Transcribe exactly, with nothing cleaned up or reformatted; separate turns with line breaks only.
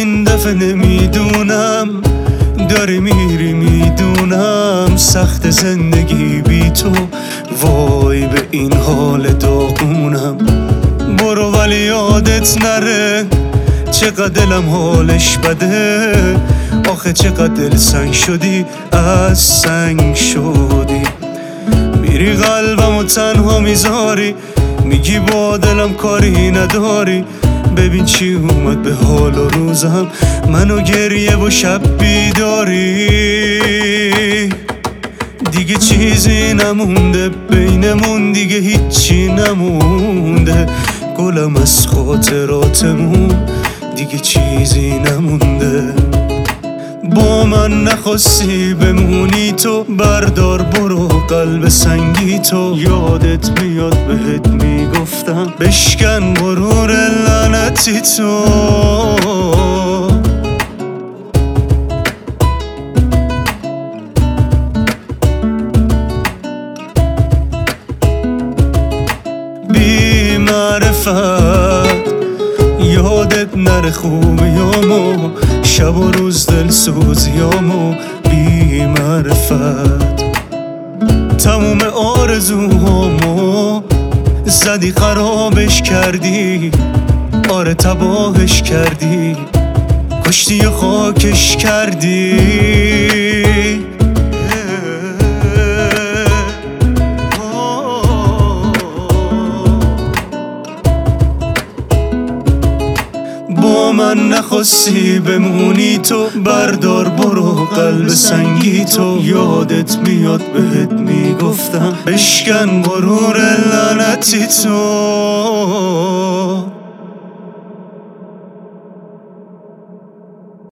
چند دفعه نمیدونم داری میری، میدونم سخت زندگی بی تو، وای به این حال داغونم. برو ولی یادت نره چقدر دلم حالش بده، آخه چقدر دل سنگ شدی، از سنگ شدی. میری قلبم و تنها میذاری، میگی با دلم کاری نداری. ببین چی اومد به حال و روزم، منو گریه و شب بیداری. دیگه چیزی نمونده بینمون، دیگه هیچی نمونده. گلم از خاطراتمون دیگه چیزی نمونده. با من نخواستی بمونی تو، بردار برو قلب سنگی تو. یادت میاد بهت میگفتم بشکن غرور لعنتی تو. بی معرفت یادت نره خوبیامو، شب و روز دل سوزیامو. بی معرفت تموم آرزوهامو زدی خرابش کردی، آره تباهش کردی، کشتی و خاکش کردی. با من نخواستی بمونی تو، بردار برو قلب سنگی تو. یادت میاد بهت میگفتم بشکن غرور لعنتی تو.